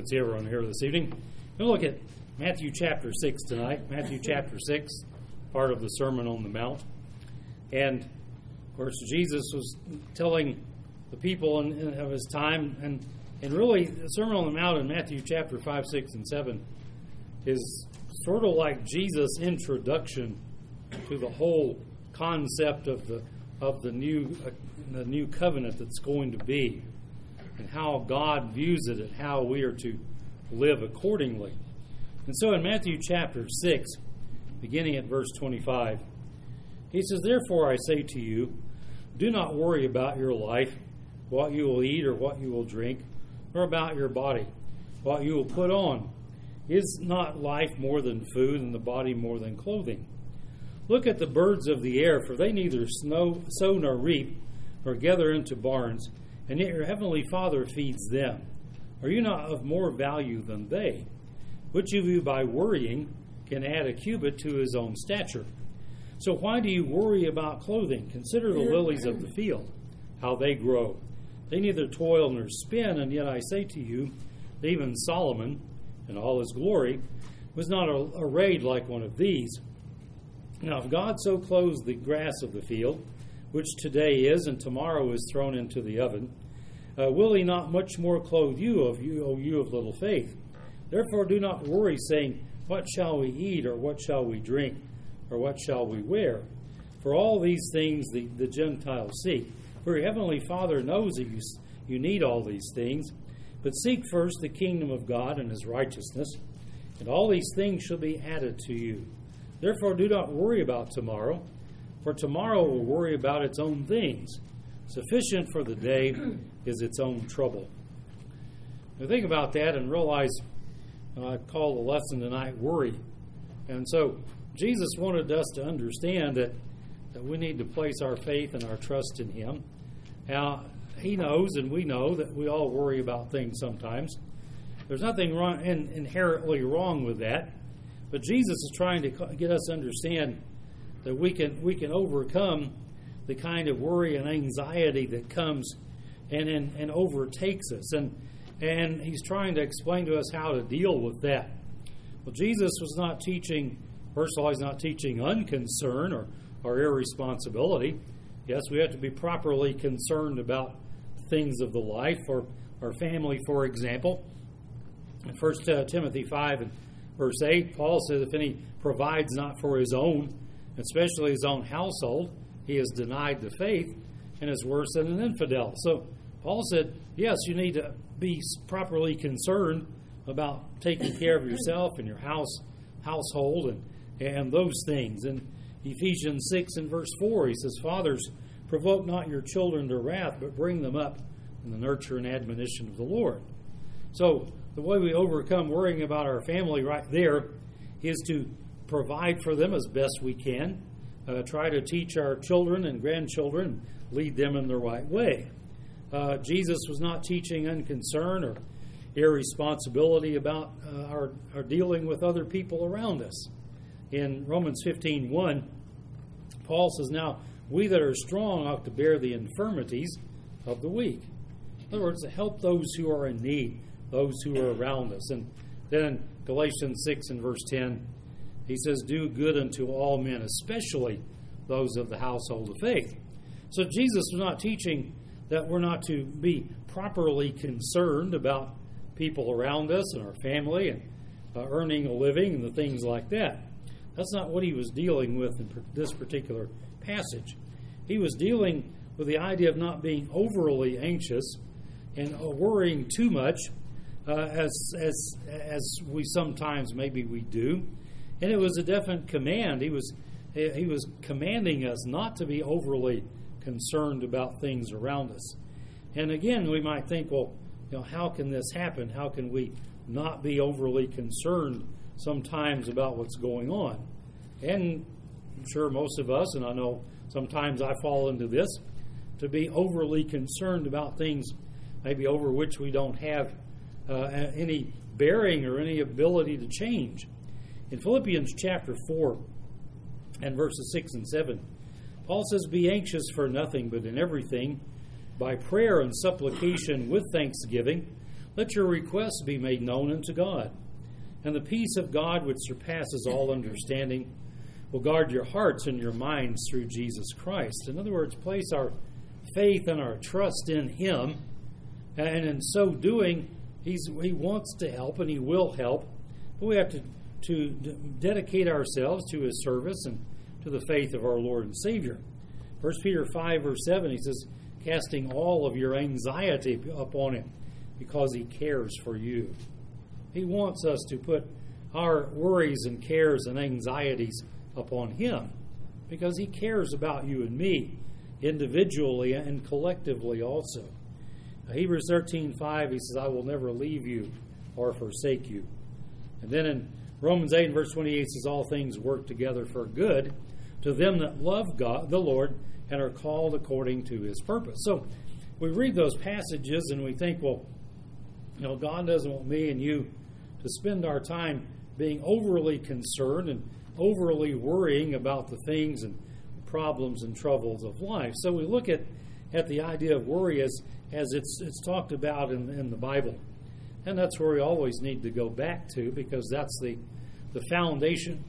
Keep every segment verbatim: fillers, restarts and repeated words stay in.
Good to see everyone here this evening. We'll look at Matthew chapter six tonight. Matthew chapter six, part of the Sermon on the Mount. And, of course, Jesus was telling the people in, in, of his time, and, and really the Sermon on the Mount in Matthew chapter five, six, and seven is sort of like Jesus' introduction to the whole concept of the of the new uh, the new covenant that's going to be, and how God views it, and how we are to live accordingly. And so in Matthew chapter six, beginning at verse twenty-five, he says, "Therefore I say to you, do not worry about your life, what you will eat or what you will drink, or about your body, what you will put on. Is not life more than food, and the body more than clothing? Look at the birds of the air, for they neither snow, sow nor reap, nor gather into barns, and yet your heavenly Father feeds them. Are you not of more value than they? Which of you by worrying can add a cubit to his own stature? So why do you worry about clothing? Consider the lilies of the field, how they grow. They neither toil nor spin, and yet I say to you, that even Solomon, in all his glory, was not arrayed like one of these. Now if God so clothes the grass of the field, which today is and tomorrow is thrown into the oven, uh, will he not much more clothe you, of you, O you of little faith? Therefore do not worry, saying, what shall we eat, or what shall we drink, or what shall we wear? For all these things the, the Gentiles seek. For your heavenly Father knows that you, you need all these things. But seek first the kingdom of God and his righteousness, and all these things shall be added to you. Therefore do not worry about tomorrow, for tomorrow will worry about its own things. Sufficient for the day is its own trouble." Now think about that and realize uh, I call the lesson tonight worry. And so Jesus wanted us to understand that, that we need to place our faith and our trust in him. Now, he knows and we know that we all worry about things sometimes. There's nothing wrong, in, inherently wrong with that. But Jesus is trying to get us to understand that we can we can overcome the kind of worry and anxiety that comes and, and, and overtakes us. And, and he's trying to explain to us how to deal with that. Well, Jesus was not teaching, first of all, he's not teaching unconcern or, or irresponsibility. Yes, we have to be properly concerned about things of the life, or our family, for example. In First Timothy five and verse eight, Paul says, if any provides not for his own, especially his own household, he has denied the faith and is worse than an infidel. So Paul said, yes, you need to be properly concerned about taking care of yourself and your house household and, and those things. In Ephesians six and verse four, he says, fathers, provoke not your children to wrath, but bring them up in the nurture and admonition of the Lord. So the way we overcome worrying about our family right there is to provide for them as best we can, uh, try to teach our children and grandchildren, lead them in the right way. Uh, Jesus was not teaching unconcern or irresponsibility about uh, our, our dealing with other people around us. In Romans fifteen one, Paul says, now we that are strong ought to bear the infirmities of the weak. In other words, to help those who are in need, those who are around us. And then in Galatians six and verse ten, he says, do good unto all men, especially those of the household of faith. So Jesus was not teaching that we're not to be properly concerned about people around us and our family and uh, earning a living and the things like that. That's not what he was dealing with in this particular passage. He was dealing with the idea of not being overly anxious and worrying too much, uh, as as as we sometimes maybe we do. And it was a definite command. He was he was commanding us not to be overly concerned about things around us. And again, we might think, well, you know, how can this happen? How can we not be overly concerned sometimes about what's going on? And I'm sure most of us, and I know sometimes I fall into this, to be overly concerned about things maybe over which we don't have uh, any bearing or any ability to change. In Philippians chapter four and verses six and seven, Paul says, be anxious for nothing, but in everything, by prayer and supplication with thanksgiving, let your requests be made known unto God. And the peace of God, which surpasses all understanding, will guard your hearts and your minds through Jesus Christ. In other words, place our faith and our trust in Him. And in so doing, he's, He wants to help and He will help. But we have to, to d- dedicate ourselves to His service and to the faith of our Lord and Savior. First Peter five, verse seven, he says, casting all of your anxiety upon Him because He cares for you. He wants us to put our worries and cares and anxieties upon Him because He cares about you and me individually and collectively also. Hebrews thirteen five, he says, I will never leave you or forsake you. And then in Romans eight and verse twenty-eight, it says, all things work together for good to them that love God, the Lord, and are called according to His purpose. So we read those passages and we think, well, you know, God doesn't want me and you to spend our time being overly concerned and overly worrying about the things and problems and troubles of life. So we look at, at the idea of worry as, as it's it's talked about in, in the Bible. And that's where we always need to go back to, because that's the, the foundation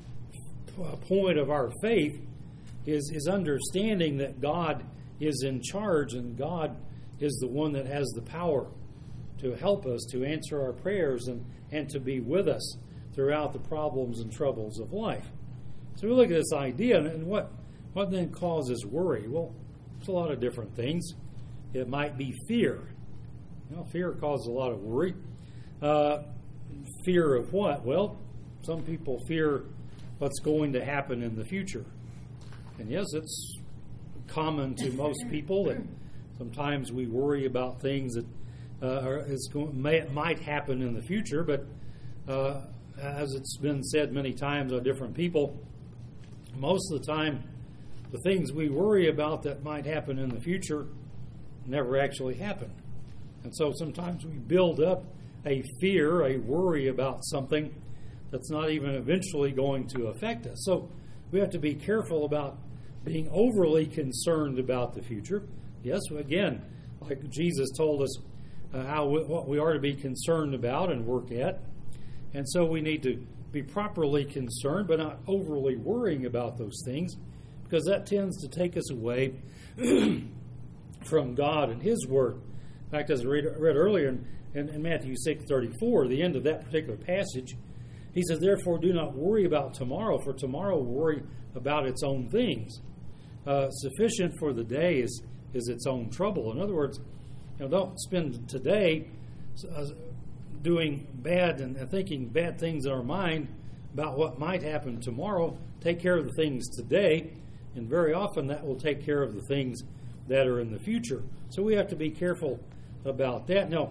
point of our faith is, is understanding that God is in charge and God is the one that has the power to help us, to answer our prayers, and, and to be with us throughout the problems and troubles of life. So we look at this idea, and what, what then causes worry? Well, it's a lot of different things. It might be fear. You know, fear causes a lot of worry. Uh, fear of what? Well, some people fear what's going to happen in the future. And yes, it's common to most people that sometimes we worry about things that uh, are, is going, may, might happen in the future, but uh, as it's been said many times by different people, most of the time the things we worry about that might happen in the future never actually happen. And so sometimes we build up a fear, a worry about something that's not even eventually going to affect us. So we have to be careful about being overly concerned about the future. Yes, again, like Jesus told us uh, how we, what we are to be concerned about and work at. And so we need to be properly concerned, but not overly worrying about those things, because that tends to take us away from God and His Word. In fact, as I read, read earlier in, in, in Matthew six thirty-four, the end of that particular passage, He says, therefore do not worry about tomorrow, for tomorrow will worry about its own things. Uh, sufficient for the day is, is its own trouble. In other words, you know, don't spend today uh, doing bad and thinking bad things in our mind about what might happen tomorrow. Take care of the things today, and very often that will take care of the things that are in the future. So we have to be careful about that. Now,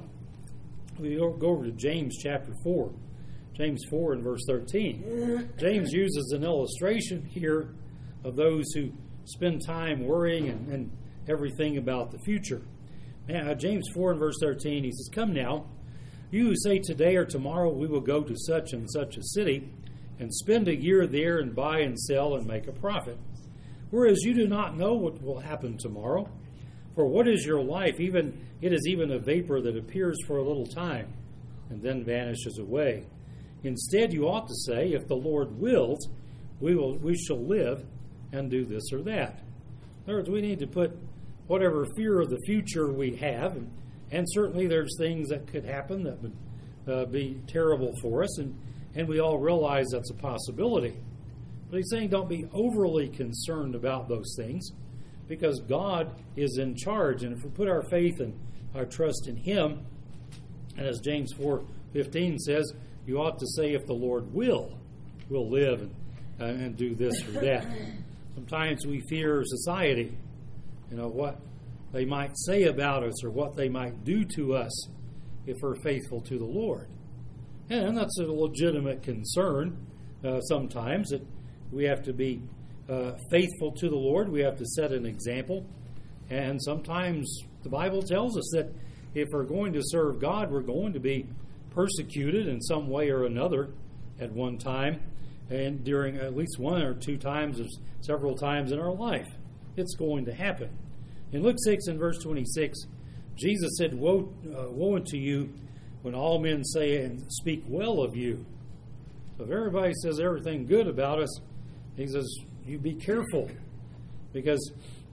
we go over to James chapter four. James four and verse thirteen. James uses an illustration here of those who spend time worrying and, and everything about the future. Now, James four and verse thirteen, he says, come now, you who say today or tomorrow we will go to such and such a city and spend a year there and buy and sell and make a profit. Whereas you do not know what will happen tomorrow. For what is your life? Even it is even a vapor that appears for a little time and then vanishes away. Instead, you ought to say, if the Lord wills, we will we shall live and do this or that. In other words, we need to put whatever fear of the future we have, and, and certainly there's things that could happen that would uh, be terrible for us, and, and we all realize that's a possibility. But he's saying don't be overly concerned about those things, because God is in charge. And if we put our faith and our trust in Him, and as James four fifteen says, you ought to say, if the Lord will, we'll live and, uh, and do this or that. Sometimes we fear society, you know, what they might say about us or what they might do to us if we're faithful to the Lord. And that's a legitimate concern uh, sometimes, that we have to be uh, faithful to the Lord. We have to set an example. And sometimes the Bible tells us that if we're going to serve God, we're going to be persecuted in some way or another at one time, and during at least one or two times or several times in our life. It's going to happen. In Luke six and verse twenty-six, Jesus said, Woe, uh, woe unto you, when all men say and speak well of you. So if everybody says everything good about us, he says, you be careful. Because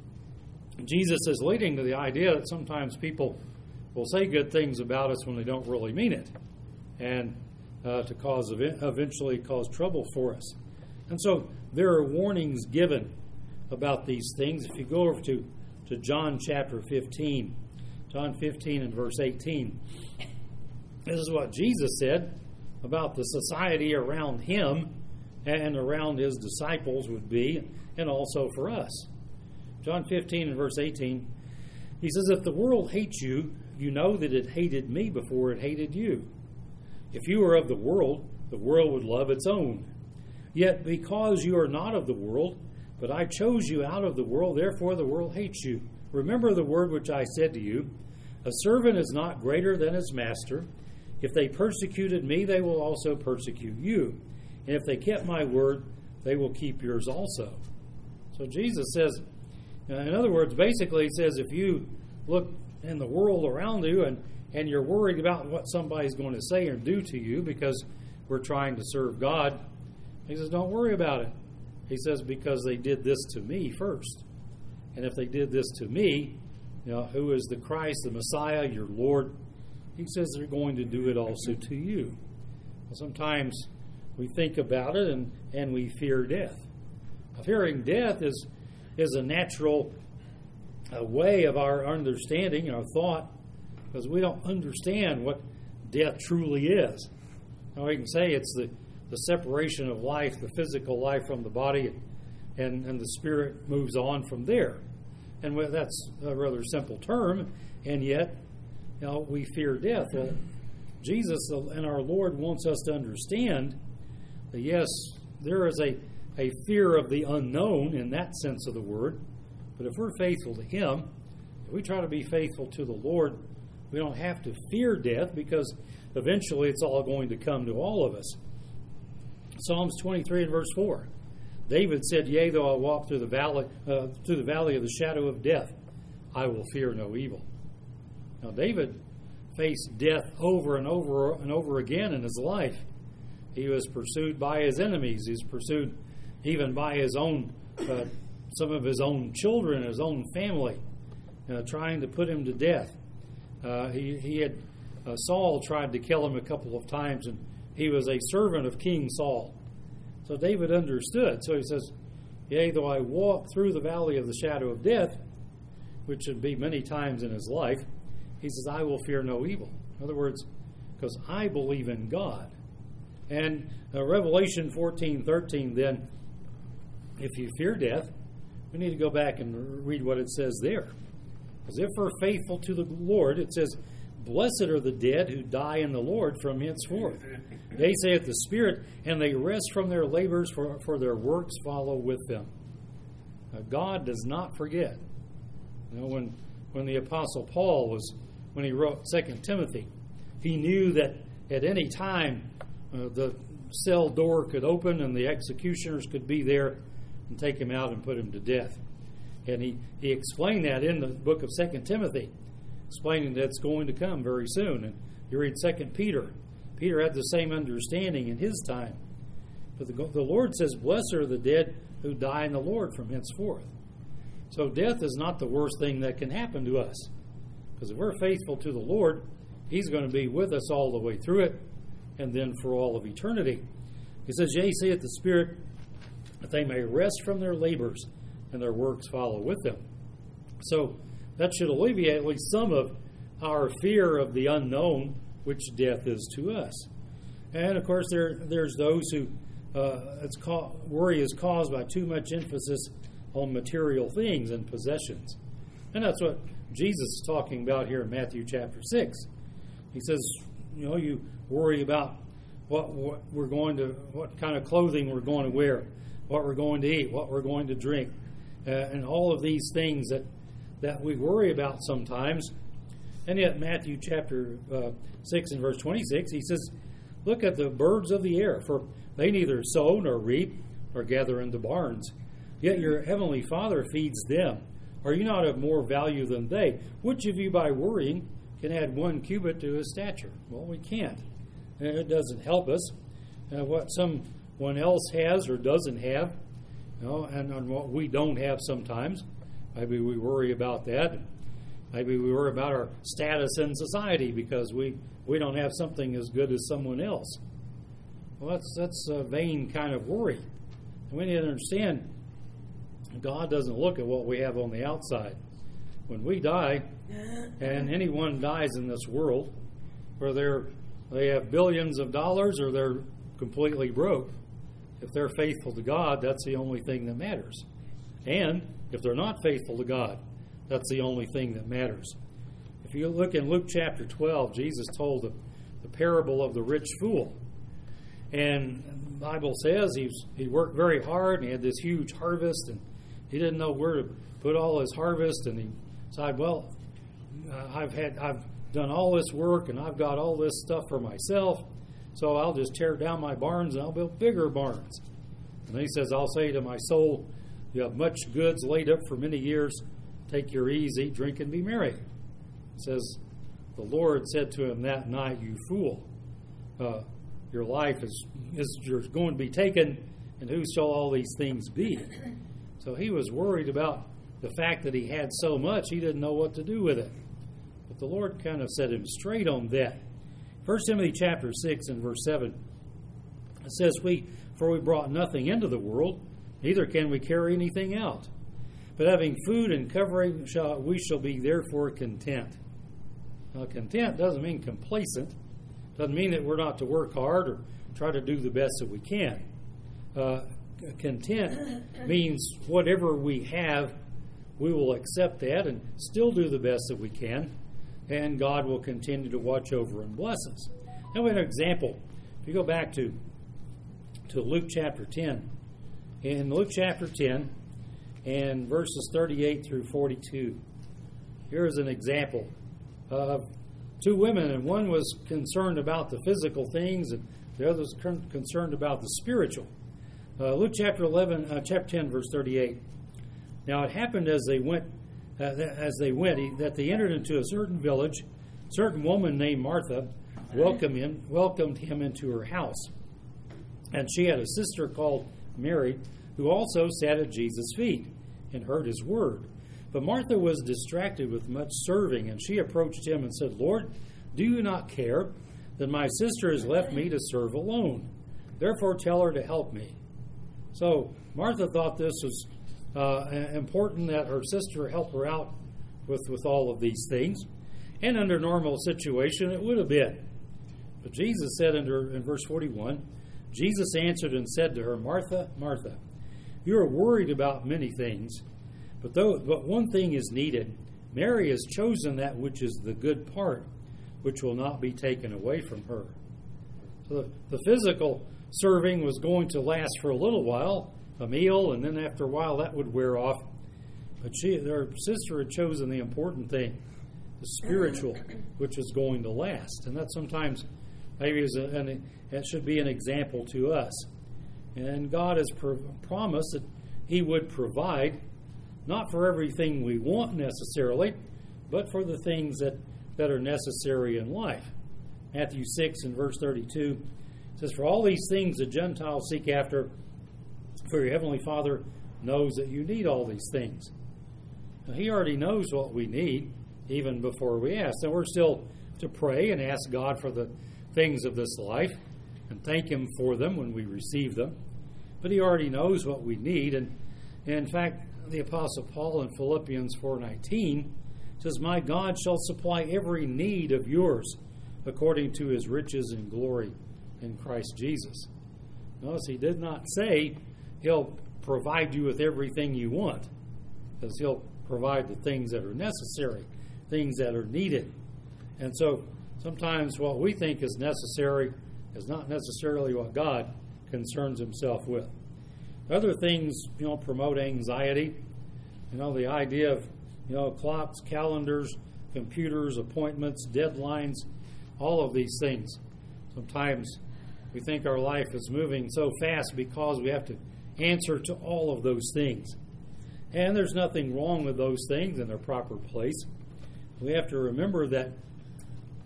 Jesus is leading to the idea that sometimes people will say good things about us when they don't really mean it, and uh, to cause eventually cause trouble for us. And so there are warnings given about these things. If you go over to, to John chapter fifteen, John fifteen and verse eighteen, this is what Jesus said about the society around him and around his disciples would be, and also for us. John fifteen and verse eighteen, he says, if the world hates you, you know that it hated me before it hated you. If you were of the world, the world would love its own. Yet because you are not of the world, but I chose you out of the world, therefore the world hates you. Remember the word which I said to you, a servant is not greater than his master. If they persecuted me, they will also persecute you. And if they kept my word, they will keep yours also. So Jesus says, in other words, basically he says, if you look in the world around you and, and you're worried about what somebody's going to say or do to you because we're trying to serve God, he says, don't worry about it. He says, because they did this to me first. And if they did this to me, you know, who is the Christ, the Messiah, your Lord, he says they're going to do it also to you. Sometimes we think about it and, and we fear death. Fearing death is is a natural uh, way of our understanding, our thought, because we don't understand what death truly is. Now we can say it's the, the separation of life, the physical life from the body, and, and the spirit moves on from there. And that's a rather simple term, and yet, you know, we fear death. Uh, Jesus and our Lord wants us to understand that, yes, there is a a fear of the unknown in that sense of the word. But if we're faithful to him, if we try to be faithful to the Lord, we don't have to fear death because eventually it's all going to come to all of us. Psalms twenty-three and verse four. David said, yea, though I walk through the valley uh, through the valley of the shadow of death, I will fear no evil. Now David faced death over and over and over again in his life. He was pursued by his enemies. He was pursued even by his own, uh, some of his own children, his own family, uh, trying to put him to death. Uh, he, he had, uh, Saul tried to kill him a couple of times, and he was a servant of King Saul. So David understood. So he says, yea, though I walk through the valley of the shadow of death, which would be many times in his life, he says, I will fear no evil. In other words, because I believe in God. And uh, Revelation fourteen thirteen, then, if you fear death, we need to go back and read what it says there. Because if we're faithful to the Lord, it says, blessed are the dead who die in the Lord from henceforth. They saith the Spirit, and they rest from their labors, for, for their works follow with them. Now, God does not forget. You know, when, when the Apostle Paul was, when he wrote Second Timothy, he knew that at any time uh, the cell door could open and the executioners could be there and take him out and put him to death. And he, he explained that in the book of Second Timothy, explaining that it's going to come very soon. And you read Second Peter. Peter had the same understanding in his time. But the, the Lord says, blessed are the dead who die in the Lord from henceforth. So death is not the worst thing that can happen to us. Because if we're faithful to the Lord, he's going to be with us all the way through it, and then for all of eternity. He says, yea, saith the Spirit, that they may rest from their labors, and their works follow with them. So that should alleviate at least some of our fear of the unknown, which death is to us. And of course, there there's those who uh, it's ca- worry is caused by too much emphasis on material things and possessions. And that's what Jesus is talking about here in Matthew chapter six. He says, you know, you worry about what, what we're going to, what kind of clothing we're going to wear, what we're going to eat, what we're going to drink, uh, and all of these things that, that we worry about sometimes. And yet Matthew chapter uh, six and verse twenty-six, he says, look at the birds of the air, for they neither sow nor reap nor gather into barns, yet your heavenly Father feeds them. Are you not of more value than they? Which of you by worrying can add one cubit to his stature. Well, we can't. And it doesn't help us. Uh, what someone else has or doesn't have, you know, and on what we don't have sometimes, maybe we worry about that. Maybe we worry about our status in society because we, we don't have something as good as someone else. Well, that's that's a vain kind of worry. And we need to understand God doesn't look at what we have on the outside. When we die, and anyone dies in this world, whether they have billions of dollars or they're completely broke, if they're faithful to God, that's the only thing that matters. And if they're not faithful to God, that's the only thing that matters. If you look in Luke chapter twelve, Jesus told the, the parable of the rich fool. And the Bible says he, he worked very hard and he had this huge harvest and he didn't know where to put all his harvest, and he decided, well, uh, I've had I've done all this work and I've got all this stuff for myself, so I'll just tear down my barns and I'll build bigger barns. And he says, I'll say to my soul, you have much goods laid up for many years. Take your ease, eat, drink, and be merry. It says, the Lord said to him that night, you fool, uh, your life is, is you're going to be taken, and who shall all these things be? So he was worried about the fact that he had so much, he didn't know what to do with it. But the Lord kind of set him straight on that. First Timothy chapter six and verse seven, it says, "We for we brought nothing into the world, neither can we carry anything out. But having food and covering, shall, we shall be therefore content." Now, content doesn't mean complacent. Doesn't mean that we're not to work hard or try to do the best that we can. Uh, content means whatever we have, we will accept that and still do the best that we can, and God will continue to watch over and bless us. Now, we have an example. If you go back to, to Luke chapter ten, in Luke chapter ten, and verses thirty-eight through forty-two, here's an example of two women, and one was concerned about the physical things, and the other was con- concerned about the spiritual. Uh, Luke chapter eleven, uh, chapter ten, verse thirty-eight. Now it happened as they went, uh, as they went, he, that they entered into a certain village. A certain woman named Martha welcomed him, welcomed him into her house, and she had a sister called Mary, who also sat at Jesus' feet and heard his word. But Martha was distracted with much serving, and she approached him and said, "Lord, do you not care that my sister has left me to serve alone? Therefore tell her to help me." So Martha thought this was uh, important, that her sister help her out with, with all of these things. And under normal situation, it would have been. But Jesus said in, her, in verse forty-one, Jesus answered and said to her, "Martha, Martha, you are worried about many things, but though, but one thing is needed. Mary has chosen that which is the good part, which will not be taken away from her." So the, the physical serving was going to last for a little while, a meal, and then after a while that would wear off. But she, her sister had chosen the important thing, the spiritual, which is going to last. And that sometimes maybe is a, an, that should be an example to us. And God has pro- promised that He would provide, not for everything we want necessarily, but for the things that, that are necessary in life. Matthew six and verse thirty-two says, "For all these things the Gentiles seek after, for your heavenly Father knows that you need all these things." Now, He already knows what we need, even before we ask. And we're still to pray and ask God for the things of this life and thank Him for them when we receive them. But He already knows what we need. And, and in fact, the Apostle Paul in Philippians four nineteen says, "My God shall supply every need of yours according to His riches and glory in Christ Jesus." Notice He did not say He'll provide you with everything you want, because He'll provide the things that are necessary, things that are needed. And so sometimes what we think is necessary is not necessarily what God concerns Himself with. Other things, you know, promote anxiety. You know, the idea of, you know, clocks, calendars, computers, appointments, deadlines, all of these things. Sometimes we think our life is moving so fast because we have to answer to all of those things. And there's nothing wrong with those things in their proper place. We have to remember that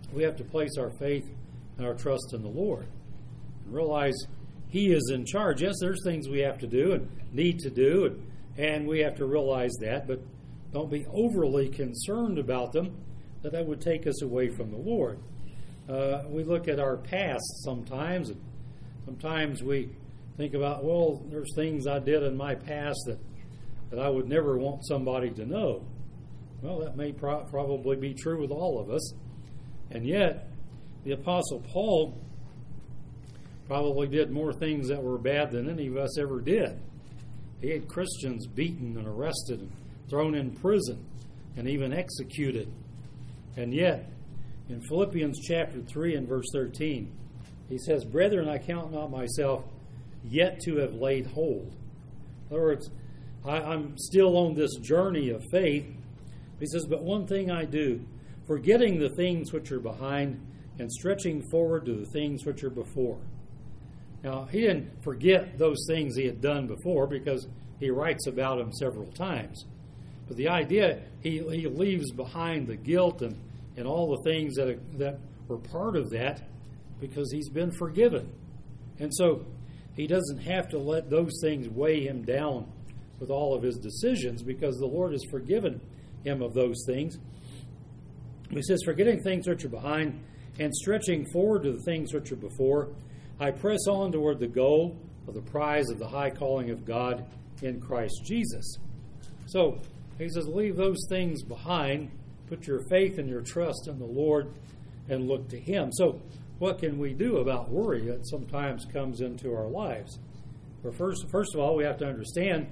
we have to place our faith and our trust in the Lord and realize He is in charge. Yes, there's things we have to do and need to do, and, and we have to realize that, but don't be overly concerned about them, that that would take us away from the Lord. Uh, we look at our past sometimes, and sometimes we think about, well, there's things I did in my past that, that I would never want somebody to know. Well, that may pro- probably be true with all of us. And yet, the Apostle Paul probably did more things that were bad than any of us ever did. He had Christians beaten and arrested and thrown in prison and even executed. And yet, in Philippians chapter three and verse thirteen, he says, "Brethren, I count not myself yet to have laid hold." In other words, I, I'm still on this journey of faith. He says, "But one thing I do, forgetting the things which are behind and stretching forward to the things which are before." Now, he didn't forget those things he had done before, because he writes about them several times. But the idea, he, he leaves behind the guilt and, and all the things that, are, that were part of that, because he's been forgiven. And so he doesn't have to let those things weigh him down with all of his decisions, because the Lord has forgiven him of those things. He says, "Forgetting things which are behind and stretching forward to the things which are before, I press on toward the goal of the prize of the high calling of God in Christ Jesus." So he says, leave those things behind, put your faith and your trust in the Lord, and look to Him. So what can we do about worry that sometimes comes into our lives? Well, first, first of all, we have to understand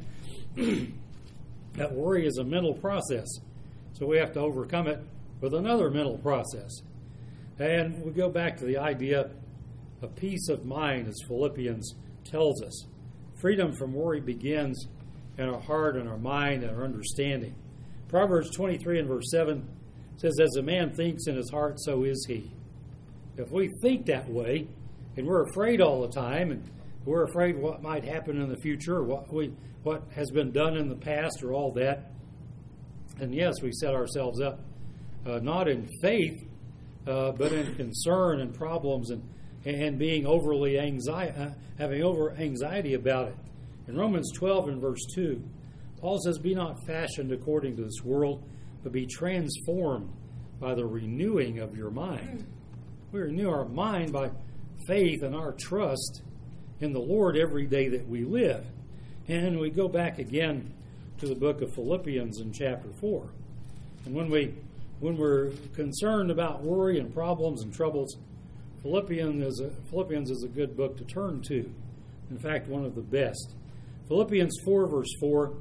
that worry is a mental process. So we have to overcome it with another mental process. And we go back to the idea of peace of mind, as Philippians tells us. Freedom from worry begins in our heart and our mind and our understanding. Proverbs twenty-three and verse seven says, "As a man thinks in his heart, so is he." If we think that way, and we're afraid all the time, and we're afraid what might happen in the future, or what we what has been done in the past, or all that, and yes, we set ourselves up uh, not in faith, uh, but in concern and problems, and and being overly anxiety, uh, having over anxiety about it. In Romans twelve and verse two, Paul says, "Be not fashioned according to this world, but be transformed by the renewing of your mind." We renew our mind by faith and our trust in the Lord every day that we live. And we go back again to the book of Philippians in chapter four. And when we when we're concerned about worry and problems and troubles, Philippians is a, Philippians is a good book to turn to. In fact, one of the best. Philippians four, verse four,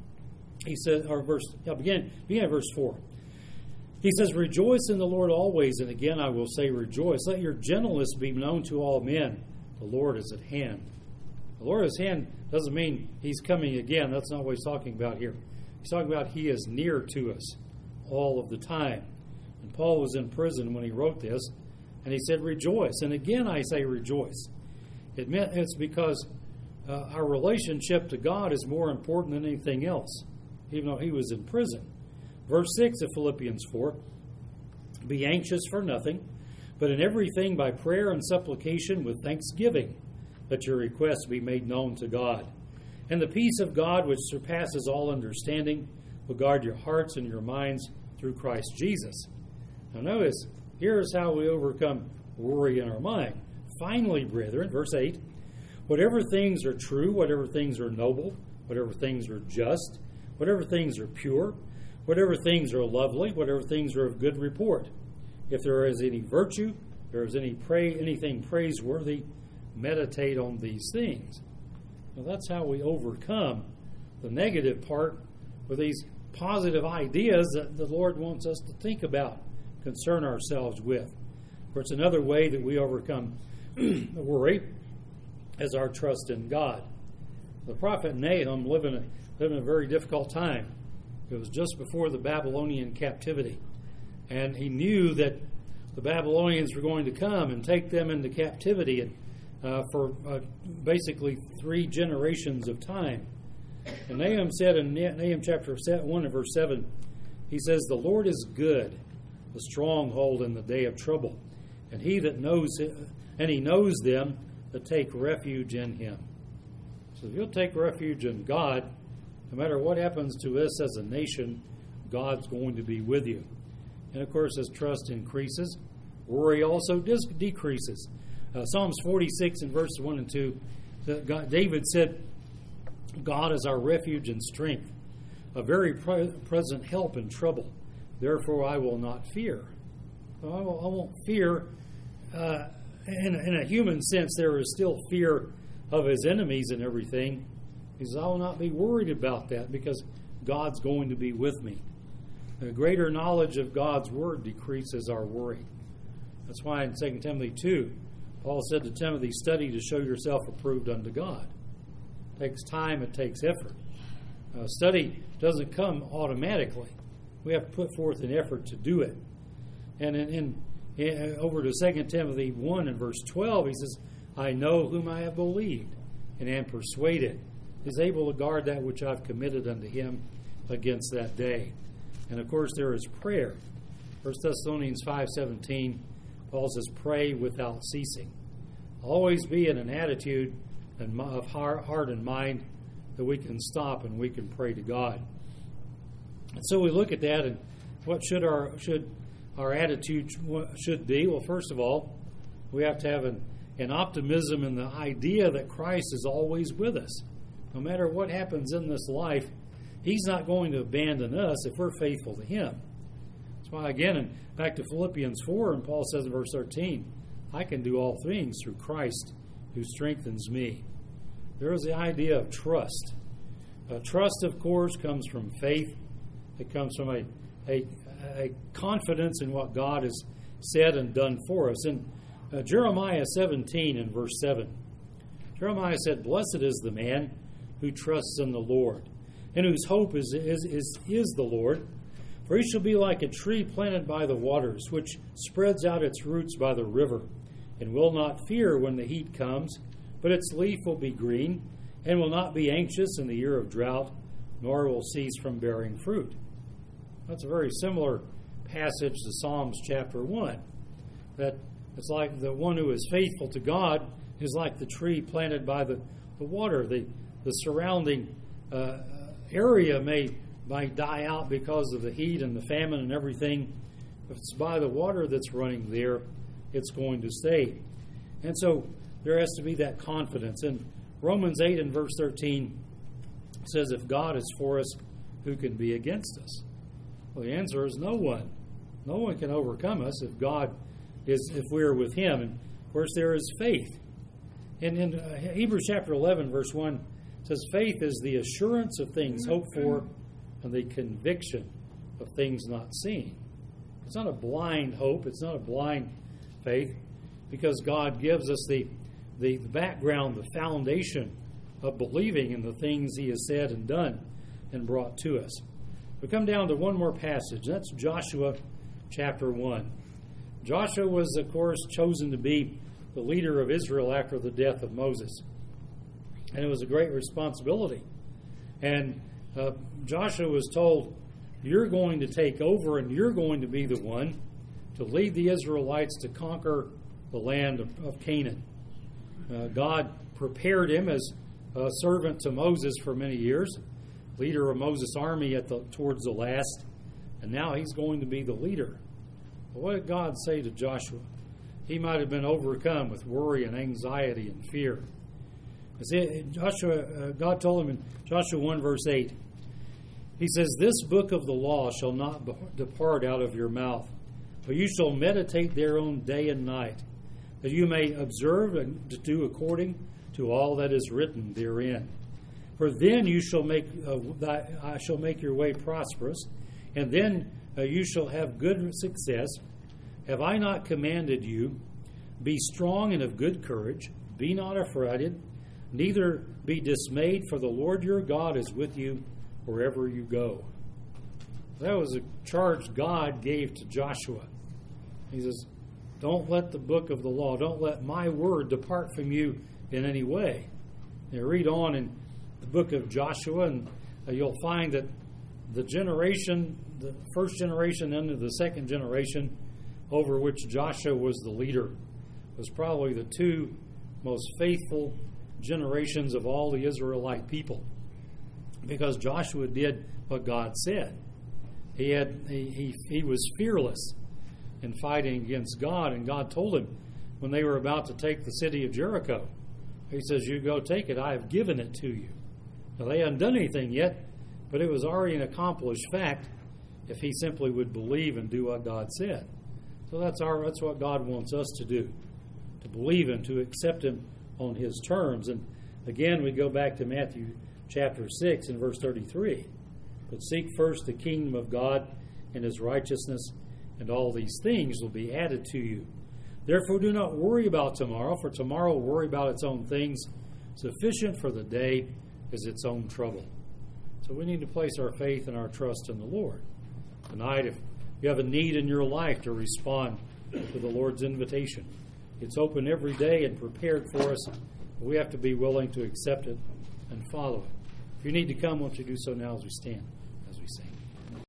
he says, or verse, yeah, begin, begin at verse four. He says, "Rejoice in the Lord always, and again I will say rejoice. Let your gentleness be known to all men. The Lord is at hand." The Lord is at hand doesn't mean He's coming again. That's not what He's talking about here. He's talking about He is near to us all of the time. And Paul was in prison when he wrote this, and he said, "Rejoice." And again I say rejoice. It meant it's because uh, our relationship to God is more important than anything else, even though he was in prison. Verse six of Philippians four, "Be anxious for nothing, but in everything by prayer and supplication with thanksgiving, let your requests be made known to God. And the peace of God, which surpasses all understanding, will guard your hearts and your minds through Christ Jesus." Now notice, here's how we overcome worry in our mind. "Finally, brethren," verse eight, "whatever things are true, whatever things are noble, whatever things are just, whatever things are pure, whatever things are lovely, whatever things are of good report, if there is any virtue, if there is any pray, anything praiseworthy, meditate on these things." Now that's how we overcome the negative part with these positive ideas that the Lord wants us to think about, concern ourselves with. Of course, another way that we overcome worry is our trust in God. The prophet Nahum lived in, a, lived in a very difficult time. It was just before the Babylonian captivity. And he knew that the Babylonians were going to come and take them into captivity and, uh, for uh, basically three generations of time. And Nahum said in Nahum chapter one and verse seven, he says, "The Lord is good, a stronghold in the day of trouble. And he that knows it, and he knows them that take refuge in him. So if you'll take refuge in God, no matter what happens to us as a nation, God's going to be with you. And of course, as trust increases, worry also dis- decreases. Uh, Psalms forty-six and verses one and two, God, David said, God is our refuge and strength, a very pre- present help in trouble. Therefore I will not fear. So I, will, I won't fear. Uh, in, in a human sense, there is still fear of his enemies and everything. He says, I will not be worried about that because God's going to be with me. A greater knowledge of God's word decreases our worry. That's why in Second Timothy two, Paul said to Timothy, study to show yourself approved unto God. It takes time, it takes effort. Uh, study doesn't come automatically. We have to put forth an effort to do it. And in, in, in over to Second Timothy one and verse twelve, he says, I know whom I have believed and am persuaded is able to guard that which I've committed unto him against that day. And of course there is prayer. First Thessalonians five seventeen, Paul says, pray without ceasing. Always be in an attitude of heart and mind that we can stop and we can pray to God. And so we look at that, and what should our should our attitude should be? Well, first of all, we have to have an, an optimism in the idea that Christ is always with us. No matter what happens in this life, he's not going to abandon us if we're faithful to him. That's why, again, and back to Philippians four, and Paul says in verse thirteen, I can do all things through Christ who strengthens me. There is the idea of trust. Uh, trust, of course, comes from faith. It comes from a, a, a confidence in what God has said and done for us. In uh, Jeremiah seventeen and verse seven, Jeremiah said, blessed is the man who trusts in the Lord, and whose hope is, is, is, is the Lord. For he shall be like a tree planted by the waters, which spreads out its roots by the river, and will not fear when the heat comes, but its leaf will be green, and will not be anxious in the year of drought, nor will cease from bearing fruit. That's a very similar passage to Psalms chapter one. That it's like the one who is faithful to God is like the tree planted by the, the water. The, the surrounding uh, area may, might die out because of the heat and the famine and everything. If it's by the water that's running there, it's going to stay. And so there has to be that confidence. And Romans eight and verse thirteen says, if God is for us, who can be against us? Well, the answer is no one. No one can overcome us if God is, if we're with him. And of course, there is faith. And in uh, Hebrews chapter eleven, verse one, it says, faith is the assurance of things hoped for and the conviction of things not seen. It's not a blind hope. It's not a blind faith, because God gives us the, the background, the foundation of believing in the things he has said and done and brought to us. We come down to one more passage. That's Joshua chapter one. Joshua was, of course, chosen to be the leader of Israel after the death of Moses. And it was a great responsibility. And uh, Joshua was told, you're going to take over and you're going to be the one to lead the Israelites to conquer the land of, of Canaan. Uh, God prepared him as a servant to Moses for many years, leader of Moses' army at the, towards the last, and now he's going to be the leader. But what did God say to Joshua? He might have been overcome with worry and anxiety and fear. See, Joshua, uh, God told him in Joshua one verse eight, he says, this book of the law shall not depart out of your mouth, but you shall meditate thereon day and night, that you may observe and to do according to all that is written therein. For then you shall make uh, thy, I shall make your way prosperous, and then uh, you shall have good success. Have I not commanded you? Be strong and of good courage. Be not affrighted, neither be dismayed, for the Lord your God is with you wherever you go. That was a charge God gave to Joshua. He says, don't let the book of the law, don't let my word depart from you in any way. You read on in the book of Joshua, and uh, you'll find that the generation, the first generation into the second generation, over which Joshua was the leader, was probably the two most faithful generations of all the Israelite people, because Joshua did what God said. He had he he, he was fearless in fighting against God, and God told him when they were about to take the city of Jericho, He says, "You go take it. I have given it to you." Now, they hadn't done anything yet, but it was already an accomplished fact if he simply would believe and do what God said. So that's our that's what God wants us to do, to believe Him, to accept Him on His terms. And again, we go back to Matthew chapter six and verse thirty-three. "But seek first the kingdom of God and His righteousness, and all these things will be added to you. Therefore do not worry about tomorrow, for tomorrow will worry about its own things. Sufficient for the day is its own trouble." So we need to place our faith and our trust in the Lord. Tonight, if you have a need in your life to respond to the Lord's invitation, it's open every day and prepared for us. But we have to be willing to accept it and follow it. If you need to come, won't you do so now as we stand, as we sing.